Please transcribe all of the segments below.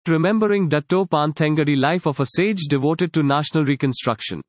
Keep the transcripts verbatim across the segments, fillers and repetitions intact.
Remembering Dattopant Thengadi, life of a sage devoted to national reconstruction.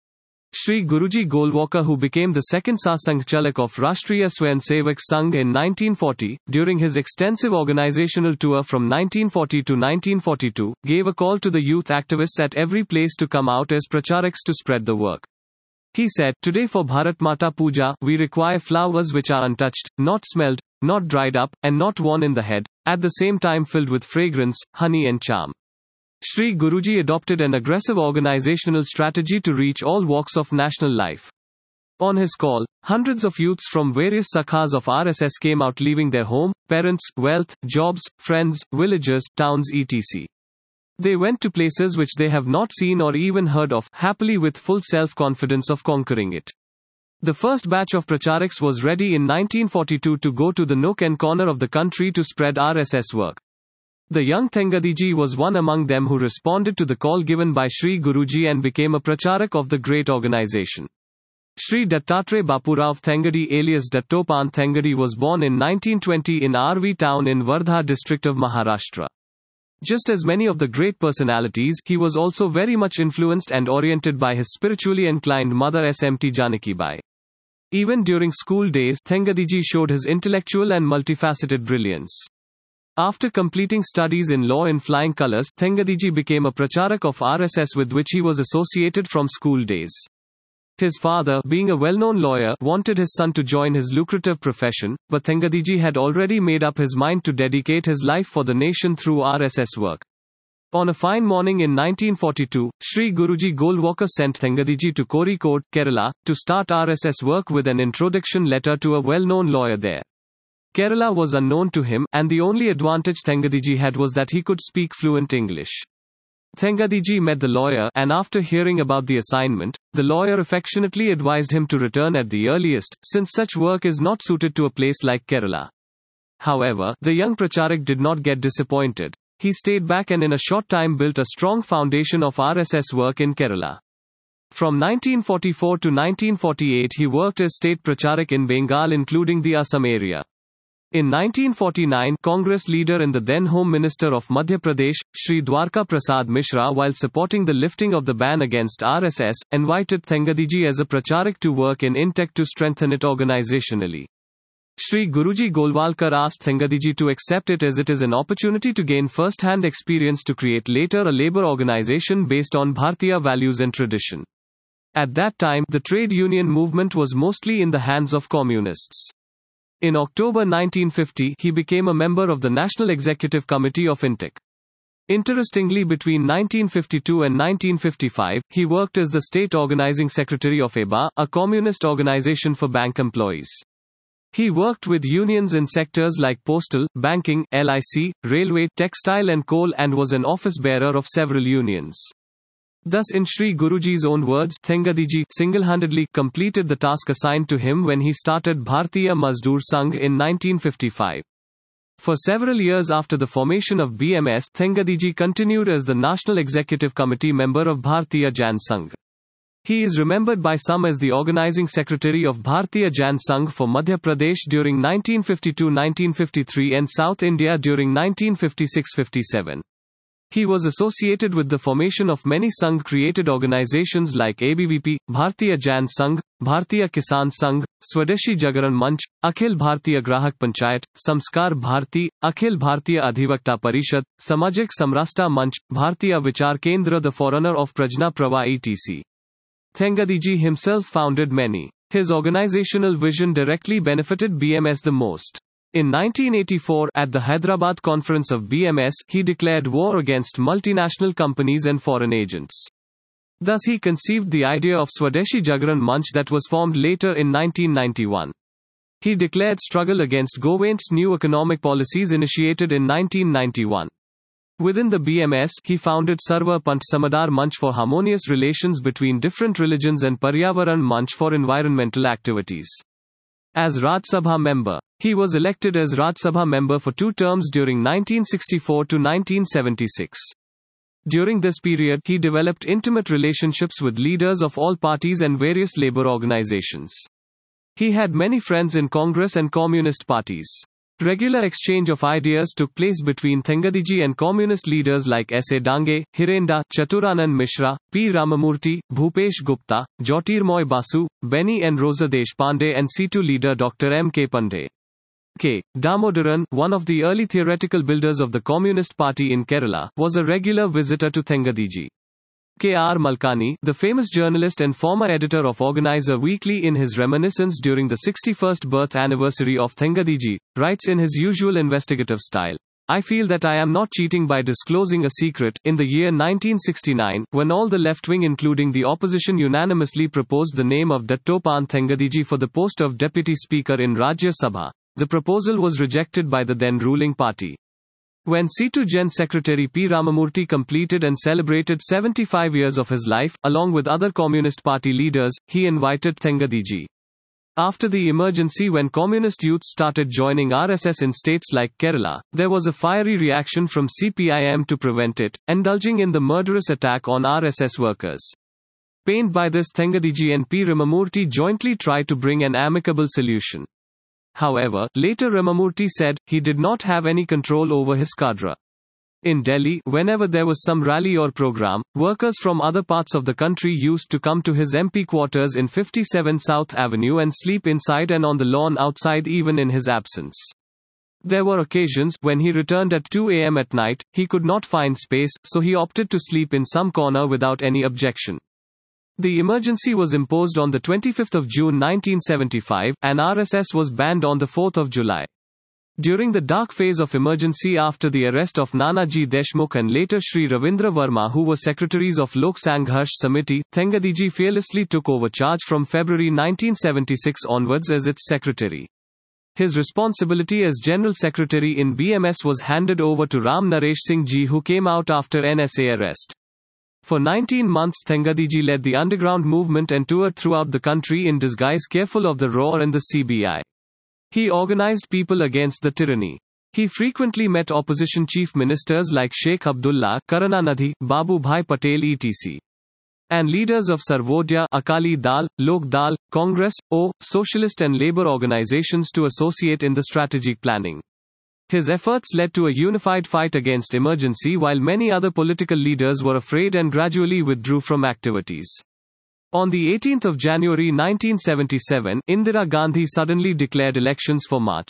Shri Guruji Golwalkar, who became the second Sasang Chalak of Rashtriya Swayamsevak Sangh in nineteen forty, during his extensive organizational tour from nineteen forty to nineteen forty-two, gave a call to the youth activists at every place to come out as pracharaks to spread the work. He said, "Today for Bharat Mata Puja, we require flowers which are untouched, not smelled, not dried up, and not worn in the head, at the same time filled with fragrance, honey and charm." Shri Guruji adopted an aggressive organizational strategy to reach all walks of national life. On his call, hundreds of youths from various sakhas of R S S came out, leaving their home, parents, wealth, jobs, friends, villages, towns et cetera. They went to places which they have not seen or even heard of, happily with full self-confidence of conquering it. The first batch of pracharaks was ready in nineteen forty-two to go to the nook and corner of the country to spread R S S work. The young Thengadiji was one among them who responded to the call given by Shri Guruji and became a pracharak of the great organization. Shri Dattatreya Bapurao Thengadi alias Dattopant Thengadi was born in nineteen twenty in Arvi town in Wardha district of Maharashtra. Just as many of the great personalities, he was also very much influenced and oriented by his spiritually inclined mother S M T Janakibai. Even during school days, Thengadiji showed his intellectual and multifaceted brilliance. After completing studies in law in flying colors, Thengadiji became a pracharak of R S S with which he was associated from school days. His father, being a well-known lawyer, wanted his son to join his lucrative profession, but Thengadiji had already made up his mind to dedicate his life for the nation through R S S work. On a fine morning in nineteen forty-two, Shri Guruji Golwalkar sent Thengadiji to Kozhikode, Kerala, to start R S S work with an introduction letter to a well-known lawyer there. Kerala was unknown to him, and the only advantage Thengadiji had was that he could speak fluent English. Thengadiji met the lawyer, and after hearing about the assignment, the lawyer affectionately advised him to return at the earliest, since such work is not suited to a place like Kerala. However, the young pracharak did not get disappointed. He stayed back and in a short time built a strong foundation of R S S work in Kerala. From nineteen forty-four to nineteen forty-eight he worked as state pracharak in Bengal, including the Assam area. In nineteen forty-nine, Congress leader and the then Home Minister of Madhya Pradesh, Shri Dwarka Prasad Mishra, while supporting the lifting of the ban against R S S, invited Thengadiji as a pracharak to work in INTEC to strengthen it organizationally. Shri Guruji Golwalkar asked Thengadiji to accept it as it is an opportunity to gain first-hand experience to create later a labor organization based on Bharatiya values and tradition. At that time, the trade union movement was mostly in the hands of communists. In October nineteen fifty, he became a member of the National Executive Committee of INTEC. Interestingly, between nineteen fifty-two and nineteen fifty-five, he worked as the State Organizing Secretary of E B A, a communist organization for bank employees. He worked with unions in sectors like postal, banking, L I C, railway, textile and coal, and was an office bearer of several unions. Thus, in Shri Guruji's own words, Thengadiji single-handedly completed the task assigned to him when he started Bharatiya Mazdoor Sangh in nineteen fifty-five. For several years after the formation of B M S, Thengadiji continued as the National Executive Committee member of Bharatiya Jan Sangh. He is remembered by some as the organizing secretary of Bharatiya Jan Sangh for Madhya Pradesh during nineteen fifty-two to nineteen fifty-three and South India during nineteen fifty-six fifty-seven. He was associated with the formation of many Sangh-created organizations like A B V P, Bharatiya Jan Sangh, Bharatiya Kisan Sangh, Swadeshi Jagaran Manch, Akhil Bharatiya Grahak Panchayat, Samskar Bharati, Akhil Bharatiya Adhivakta Parishad, Samajik Samrasta Manch, Bharatiya Vichar Kendra, the Forerunner of Prajna Prava et cetera. Thengadiji himself founded many. His organizational vision directly benefited B M S the most. In nineteen eighty-four, at the Hyderabad conference of B M S, he declared war against multinational companies and foreign agents. Thus he conceived the idea of Swadeshi Jagaran Manch that was formed later in nineteen ninety-one. He declared struggle against Government's new economic policies initiated in nineteen ninety-one. Within the B M S, he founded Sarva Pant Samadhar Manch for harmonious relations between different religions and Paryavaran Manch for environmental activities. As Raj Sabha member, he was elected as Raj Sabha member for two terms during nineteen sixty-four to nineteen seventy-six. During this period, he developed intimate relationships with leaders of all parties and various labor organizations. He had many friends in Congress and Communist parties. Regular exchange of ideas took place between Thengadiji and communist leaders like S A Dange, Hirenda, Chaturanan Mishra, P. Ramamurthy, Bhupesh Gupta, Jyotirmoy Basu, Beni and Rosa Deshpande, and C two leader Doctor M K Pandey. K. Damodaran, one of the early theoretical builders of the Communist Party in Kerala, was a regular visitor to Thengadiji. K R Malkani, the famous journalist and former editor of Organizer Weekly, in his reminiscence during the sixty-first birth anniversary of Thengadiji, writes in his usual investigative style, "I feel that I am not cheating by disclosing a secret. In the year nineteen sixty-nine, when all the left wing including the opposition unanimously proposed the name of Dattopant Thengadiji for the post of Deputy Speaker in Rajya Sabha, the proposal was rejected by the then ruling party. When C two Gen Secretary P. Ramamurthy completed and celebrated seventy-five years of his life, along with other Communist Party leaders, he invited Thengadiji. After the emergency, when communist youth started joining R S S in states like Kerala, there was a fiery reaction from C P I M to prevent it, indulging in the murderous attack on R S S workers. Pained by this, Thengadiji and P. Ramamurthy jointly tried to bring an amicable solution. However, later Ramamurthy said, he did not have any control over his cadre. In Delhi, whenever there was some rally or program, workers from other parts of the country used to come to his M P quarters in fifty-seven South Avenue and sleep inside and on the lawn outside even in his absence. There were occasions, when he returned at two a m at night, he could not find space, so he opted to sleep in some corner without any objection. The emergency was imposed on the twenty-fifth of June nineteen seventy-five, and R S S was banned on the fourth of July. During the dark phase of emergency after the arrest of Nanaji Deshmukh and later Shri Ravindra Verma, who were secretaries of Lok Sangharsh Samiti, Thengadiji fearlessly took over charge from February nineteen seventy-six onwards as its secretary. His responsibility as General Secretary in B M S was handed over to Ram Naresh Singh Ji, who came out after N S A arrest. For nineteen months, Thengadiji led the underground movement and toured throughout the country in disguise, careful of the R A W and the C B I. He organized people against the tyranny. He frequently met opposition chief ministers like Sheikh Abdullah, Karunanidhi, Babu Bhai Patel et cetera, and leaders of Sarvodaya, Akali Dal, Lok Dal, Congress, O, socialist and labor organizations to associate in the strategic planning. His efforts led to a unified fight against emergency, while many other political leaders were afraid and gradually withdrew from activities. On the eighteenth of January nineteen seventy-seven, Indira Gandhi suddenly declared elections for March.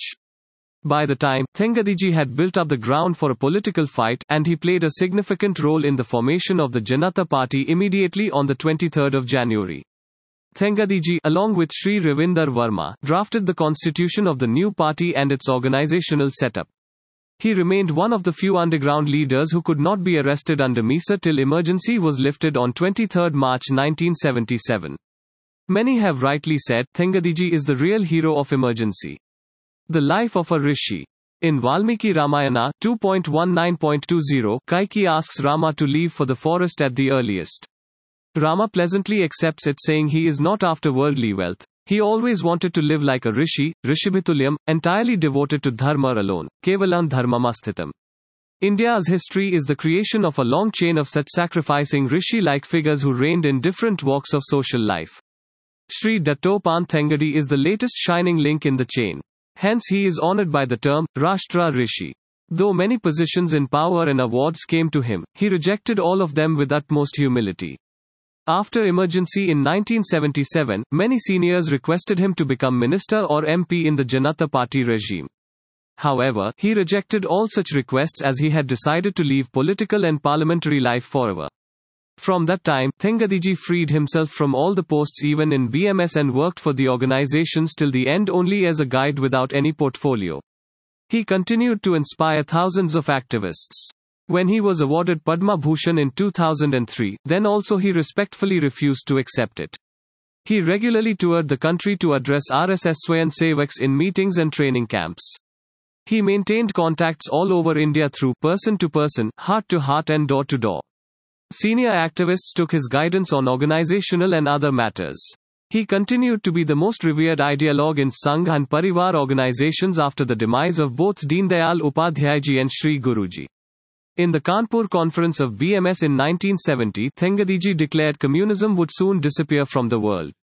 By the time, Thengadiji had built up the ground for a political fight, and he played a significant role in the formation of the Janata Party immediately on the twenty-third of January. Thengadiji, along with Shri Ravinder Verma, drafted the constitution of the new party and its organizational setup. He remained one of the few underground leaders who could not be arrested under Misa till emergency was lifted on twenty-third March nineteen seventy-seven. Many have rightly said, Thengadiji is the real hero of emergency. The life of a rishi. In Valmiki Ramayana two point nineteen point twenty, Kaikeyi asks Rama to leave for the forest at the earliest. Rama pleasantly accepts it, saying he is not after worldly wealth. He always wanted to live like a rishi, Rishibhitulyam, entirely devoted to dharma alone, Kevalam dharmamassthitam. India's history is the creation of a long chain of such sacrificing rishi-like figures who reigned in different walks of social life. Shri Dattopant Thengadi is the latest shining link in the chain. Hence he is honored by the term, Rashtra Rishi. Though many positions in power and awards came to him, he rejected all of them with utmost humility. After emergency in nineteen seventy-seven, many seniors requested him to become minister or M P in the Janata Party regime. However, he rejected all such requests as he had decided to leave political and parliamentary life forever. From that time, Thengadiji freed himself from all the posts even in B M S and worked for the organizations till the end only as a guide without any portfolio. He continued to inspire thousands of activists. When he was awarded Padma Bhushan in two thousand three, then also he respectfully refused to accept it. He regularly toured the country to address R S S Swayamsevaks in meetings and training camps. He maintained contacts all over India through person to person, heart to heart and door to door. Senior activists took his guidance on organizational and other matters. He continued to be the most revered ideologue in Sangh and Parivar organizations after the demise of both Deendayal Upadhyayji and Shri Guruji. In the Kanpur conference of B M S in nineteen seventy, Thengadiji declared communism would soon disappear from the world.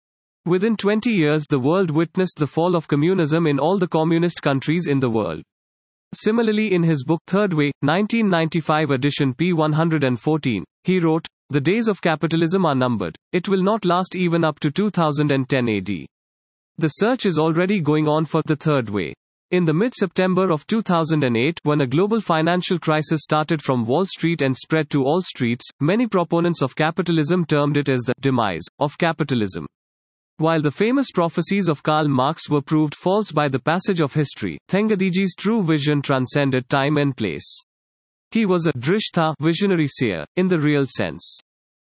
Within twenty years, the world witnessed the fall of communism in all the communist countries in the world. Similarly, in his book Third Way, nineteen ninety-five edition p one hundred fourteen, he wrote, "The days of capitalism are numbered. It will not last even up to two thousand ten A D. The search is already going on for the third way." In the mid-September of two thousand eight, when a global financial crisis started from Wall Street and spread to all streets, many proponents of capitalism termed it as the demise of capitalism. While the famous prophecies of Karl Marx were proved false by the passage of history, Thengadiji's true vision transcended time and place. He was a drishtha visionary seer, in the real sense.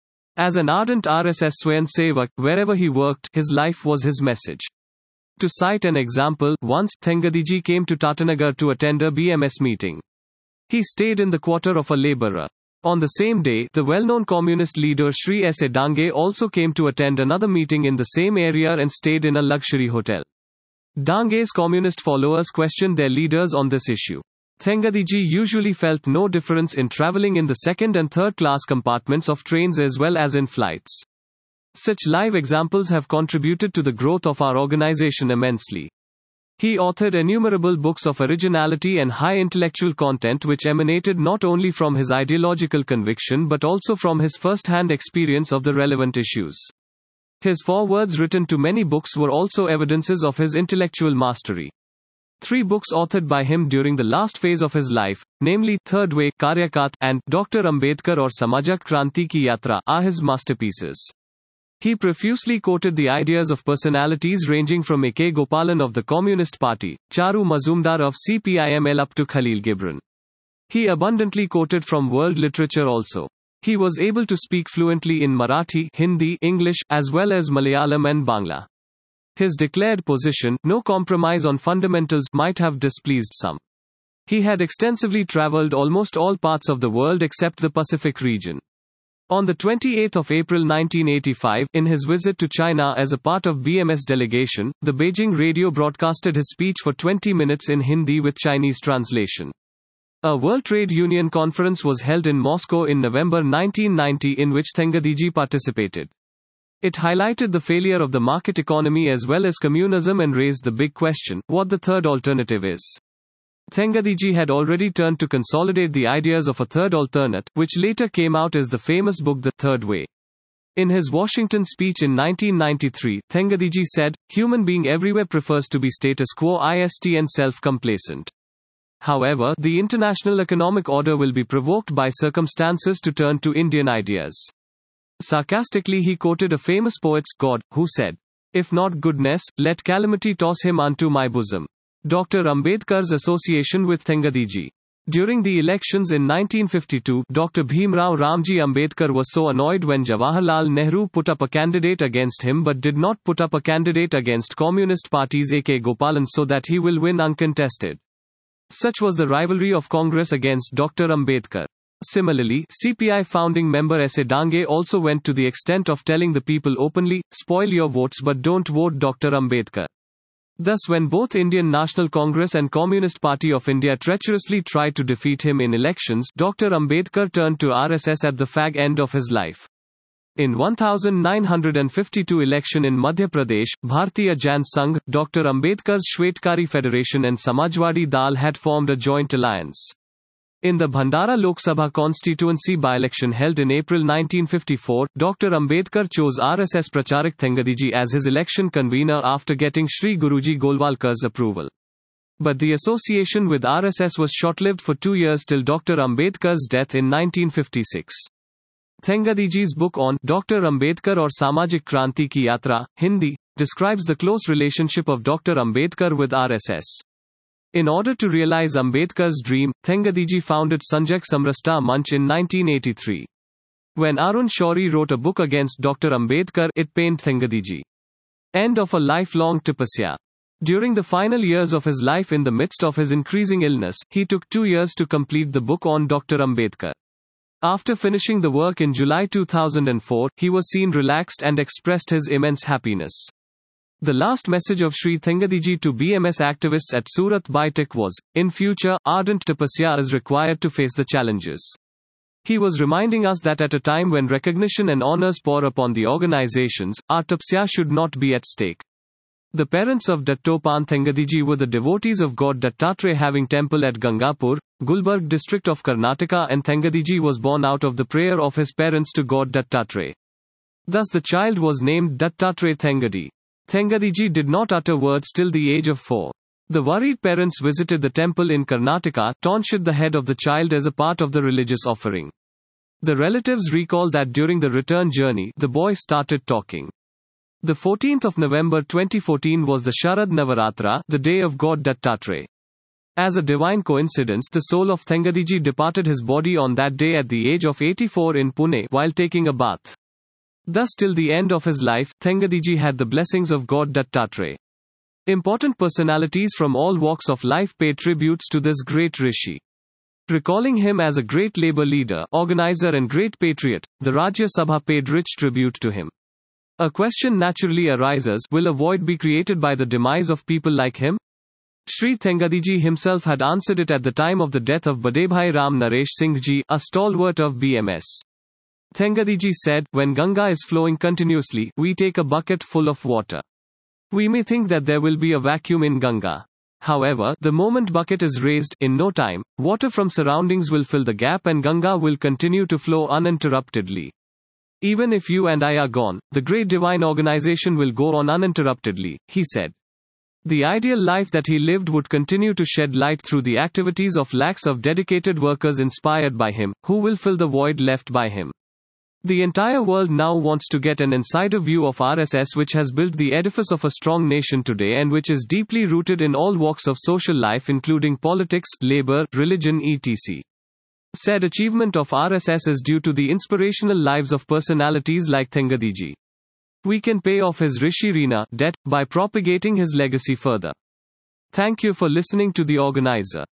As an ardent R S S Swayamsevak, wherever he worked, his life was his message. To cite an example, once, Thengadiji came to Tatanagar to attend a B M S meeting. He stayed in the quarter of a labourer. On the same day, the well-known communist leader Shri S A Dange also came to attend another meeting in the same area and stayed in a luxury hotel. Dange's communist followers questioned their leaders on this issue. Thengadiji usually felt no difference in travelling in the second and third class compartments of trains as well as in flights. Such live examples have contributed to the growth of our organization immensely. He authored innumerable books of originality and high intellectual content which emanated not only from his ideological conviction but also from his first-hand experience of the relevant issues. His forewords written to many books were also evidences of his intellectual mastery. Three books authored by him during the last phase of his life, namely Third Way, Karyakat, and Doctor Ambedkar or Samajak Kranti Ki Yatra, are his masterpieces. He profusely quoted the ideas of personalities ranging from A K Gopalan of the Communist Party, Charu Mazumdar of C P I M L up to Khalil Gibran. He abundantly quoted from world literature also. He was able to speak fluently in Marathi, Hindi, English, as well as Malayalam and Bangla. His declared position, no compromise on fundamentals, might have displeased some. He had extensively travelled almost all parts of the world except the Pacific region. On the twenty-eighth of April nineteen eighty-five, in his visit to China as a part of B M S delegation, the Beijing radio broadcasted his speech for twenty minutes in Hindi with Chinese translation. A World Trade Union conference was held in Moscow in November nineteen ninety in which Thengadiji participated. It highlighted the failure of the market economy as well as communism and raised the big question, what the third alternative is. Thengadiji had already turned to consolidate the ideas of a third alternate, which later came out as the famous book The Third Way. In his Washington speech in nineteen ninety-three, Thengadiji said, "Human being everywhere prefers to be status quo ist and self-complacent. However, the international economic order will be provoked by circumstances to turn to Indian ideas." Sarcastically he quoted a famous poet's God, who said, "If not goodness, let calamity toss him unto my bosom." Doctor Ambedkar's association with Thengadiji. During the elections in nineteen fifty-two, Doctor Bhimrao Ramji Ambedkar was so annoyed when Jawaharlal Nehru put up a candidate against him but did not put up a candidate against Communist Party's A K Gopalan so that he will win uncontested. Such was the rivalry of Congress against Doctor Ambedkar. Similarly, C P I founding member S A Dange also went to the extent of telling the people openly, "Spoil your votes but don't vote Doctor Ambedkar." Thus, when both Indian National Congress and Communist Party of India treacherously tried to defeat him in elections, Doctor Ambedkar turned to R S S at the fag end of his life. In nineteen fifty-two election in Madhya Pradesh, Bharatiya Jan Sangh, Doctor Ambedkar's Shwetkari Federation and Samajwadi Dal had formed a joint alliance. In the Bhandara Lok Sabha constituency by-election held in April nineteen fifty-four, Doctor Ambedkar chose R S S Pracharak Thengadiji as his election convener after getting Shri Guruji Golwalkar's approval. But the association with R S S was short-lived for two years till Doctor Ambedkar's death in nineteen fifty-six. Thengadiji's book on Doctor Ambedkar or Samajik Kranti Ki Yatra, Hindi, describes the close relationship of Doctor Ambedkar with R S S. In order to realize Ambedkar's dream, Thengadiji founded Sanjak Samrasta Manch in nineteen eighty-three. When Arun Shourie wrote a book against Doctor Ambedkar, it pained Thengadiji. End of a lifelong tapasya. During the final years of his life in the midst of his increasing illness, he took two years to complete the book on Doctor Ambedkar. After finishing the work in July two thousand four, he was seen relaxed and expressed his immense happiness. The last message of Shri Thengadiji to B M S activists at Surat Baitak was, "In future, ardent tapasya is required to face the challenges. He was reminding us that at a time when recognition and honors pour upon the organizations, our tapasya should not be at stake. The parents of Dattopan Thengadiji were the devotees of God Dattatreya, having temple at Gangapur, Gulbarg district of Karnataka, and Thengadiji was born out of the prayer of his parents to God Dattatreya. Thus the child was named Dattatreya Thengadi. Thengadiji did not utter words till the age of four. The worried parents visited the temple in Karnataka, tonsured the head of the child as a part of the religious offering. The relatives recall that during the return journey, the boy started talking. The fourteenth of November twenty fourteen was the Sharad Navaratra, the day of God Dattatreya. As a divine coincidence, the soul of Thengadiji departed his body on that day at the age of eighty-four in Pune, while taking a bath. Thus till the end of his life, Thengadiji had the blessings of God Dattatreya. Important personalities from all walks of life paid tributes to this great rishi. Recalling him as a great labor leader, organizer and great patriot, the Rajya Sabha paid rich tribute to him. A question naturally arises, will a void be created by the demise of people like him? Shri Thengadiji himself had answered it at the time of the death of Badebhai Ram Naresh Singh Ji, a stalwart of B M S. Thengadiji said, when Ganga is flowing continuously, we take a bucket full of water. We may think that there will be a vacuum in Ganga. However, the moment bucket is raised, in no time, water from surroundings will fill the gap and Ganga will continue to flow uninterruptedly. Even if you and I are gone, the great divine organization will go on uninterruptedly, he said. The ideal life that he lived would continue to shed light through the activities of lakhs of dedicated workers inspired by him, who will fill the void left by him. The entire world now wants to get an insider view of R S S, which has built the edifice of a strong nation today and which is deeply rooted in all walks of social life including politics, labor, religion et cetera. Said achievement of R S S is due to the inspirational lives of personalities like Thengadiji. We can pay off his Rishi Rina debt by propagating his legacy further. Thank you for listening to the organizer.